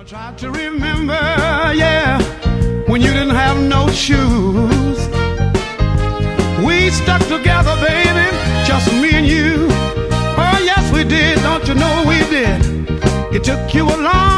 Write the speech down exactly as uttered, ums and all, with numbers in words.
I tried to remember, yeah, when you didn't have no shoes. We stuck together, baby, just me and you. Oh, yes, we did. Don't you know we did? It took you a long